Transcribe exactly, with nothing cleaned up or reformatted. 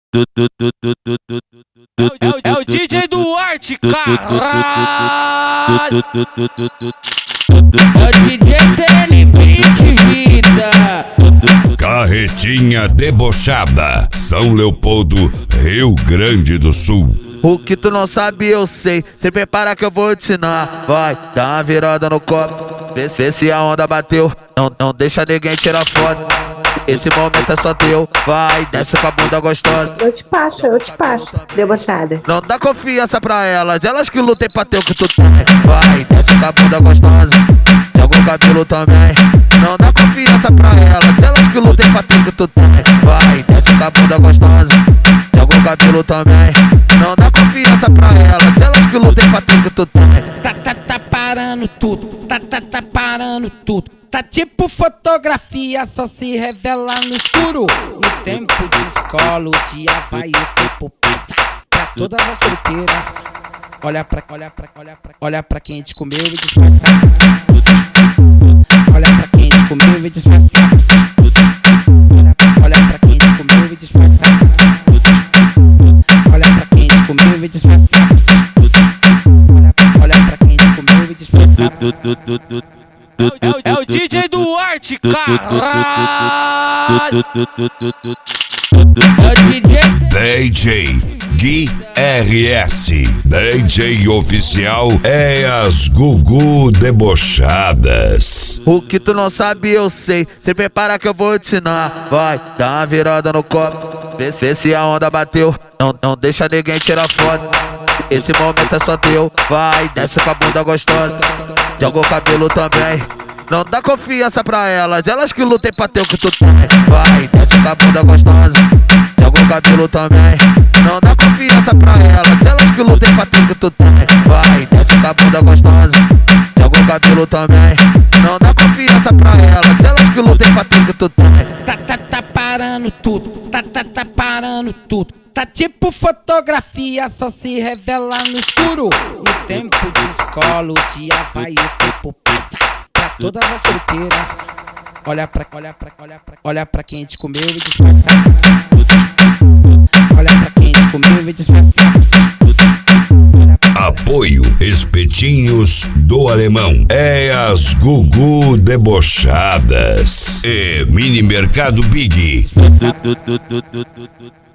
É o, é o D J Duarte, caralho! É o D J Telebrit Vida. Carretinha debochada, São Leopoldo, Rio Grande do Sul. O que tu não sabe eu sei, se prepara que eu vou te ensinar. Vai, dá uma virada no copo, vê, vê se a onda bateu. Não, não deixa ninguém tirar foto, esse momento é só teu. Vai, desce com a bunda gostosa. Eu te passo, eu te passo, debochada. Não dá confiança pra elas, elas que lutem pra ter o que tu tem. Vai, desce com a bunda gostosa, joga o cabelo também. Não dá confiança pra elas, elas que lutem pra ter o que tu tem. Vai, desce com a bunda gostosa, joga o cabelo também. Não dá confiança pra elas, elas que lutem pra ter o que tu tem. Tá, tá, tá parando tudo, tá, tá, tá parando tudo. Tá tipo fotografia, só se revela no escuro. No tempo de escola, o dia vai, o tempo passa. Pra todas as solteiras, olha pra, olha pra, olha pra, olha pra quem te comeu e disfarça. Olha pra quem te comeu e disfarça. Olha, olha pra quem te comeu e disfarça. Olha pra quem te comeu e disfarça. Olha, olha pra quem te comeu e disfarça. É o, é o D J Duarte, caralho! É o D J D J Gui R S, D J oficial é as Gugu Debochadas. O que tu não sabe eu sei, se prepara que eu vou te ensinar. Vai, dá uma virada no copo, vê, vê se a onda bateu. Não, não deixa ninguém tirar foto, esse momento é só teu. Vai, desce com a bunda gostosa, joga o cabelo também. Não dá confiança pra elas, elas que lutem pra ter o que tu tem. Vai, desce com a bunda gostosa, joga o cabelo também. Não dá confiança pra elas, elas que lutem pra ter o que tu tem. Vai, desce com a bunda gostosa, joga o cabelo também. Não dá confiança pra elas, elas que lutem pra ter o que tu tem. Tá, tá, tá parando tudo, tá, tá, tá parando tudo. Tá tipo fotografia, só se revela no escuro. No tempo de escola, o dia vai, o tempo passa. Pra todas as solteiras, olha pra, olha pra, olha pra, olha pra quem te comeu e disfarça. Olha pra quem te comeu e disfarça. Apoio Espetinhos do Alemão é as Gugu Debochadas e Mini Mercado Big.